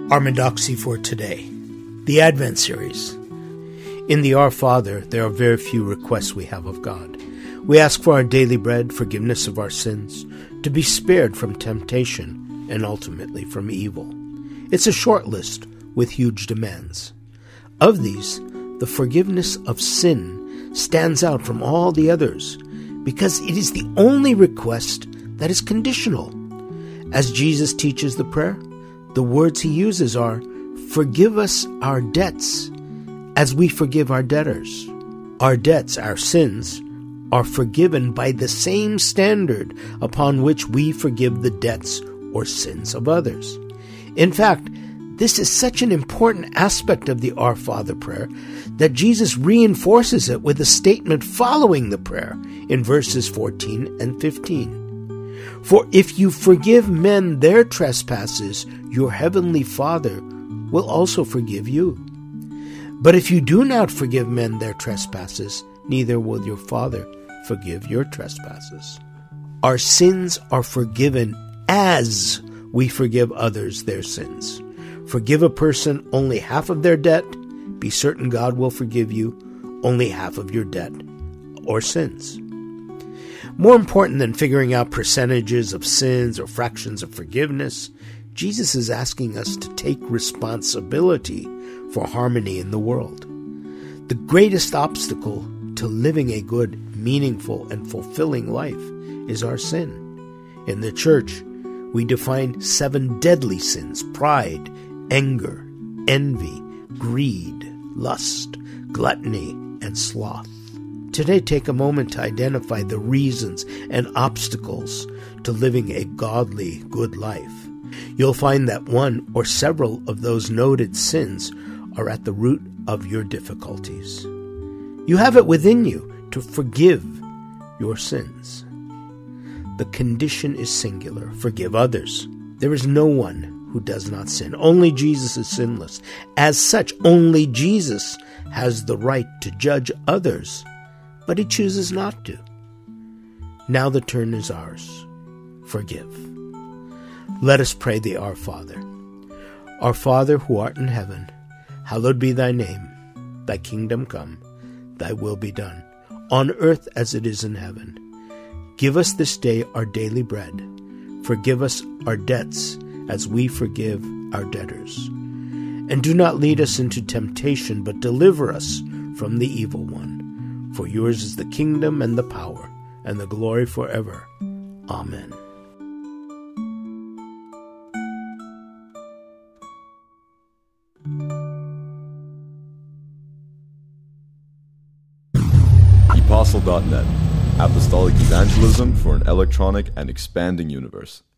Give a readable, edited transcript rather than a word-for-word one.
Armadoxy for today, the Advent series. In the Our Father, there are very few requests we have of God. We ask for our daily bread, forgiveness of our sins, to be spared from temptation, and ultimately from evil. It's a short list with huge demands. Of these, the forgiveness of sin stands out from all the others because it is the only request that is conditional. As Jesus teaches the prayer, the words he uses are, "Forgive us our debts as we forgive our debtors." Our debts, our sins, are forgiven by the same standard upon which we forgive the debts or sins of others. In fact, this is such an important aspect of the Our Father prayer that Jesus reinforces it with a statement following the prayer in verses 14 and 15. "For if you forgive men their trespasses, your heavenly Father will also forgive you. But if you do not forgive men their trespasses, neither will your Father forgive your trespasses." Our sins are forgiven as we forgive others their sins. Forgive a person only half of their debt, be certain God will forgive you only half of your debt or sins. More important than figuring out percentages of sins or fractions of forgiveness, Jesus is asking us to take responsibility for harmony in the world. The greatest obstacle to living a good, meaningful, and fulfilling life is our sin. In the church, we define 7 deadly sins: pride, anger, envy, greed, lust, gluttony, and sloth. Today, take a moment to identify the reasons and obstacles to living a godly, good life. You'll find that one or several of those noted sins are at the root of your difficulties. You have it within you to forgive your sins. The condition is singular: forgive others. There is no one who does not sin. Only Jesus is sinless. As such, only Jesus has the right to judge others, but he chooses not to. Now the turn is ours. Forgive. Let us pray the Our Father. Our Father who art in heaven, hallowed be thy name. Thy kingdom come, thy will be done, on earth as it is in heaven. Give us this day our daily bread. Forgive us our debts as we forgive our debtors. And do not lead us into temptation, but deliver us from the evil one. For yours is the kingdom and the power and the glory forever. Amen. Apostle.net, Apostolic Evangelism for an electronic and expanding universe.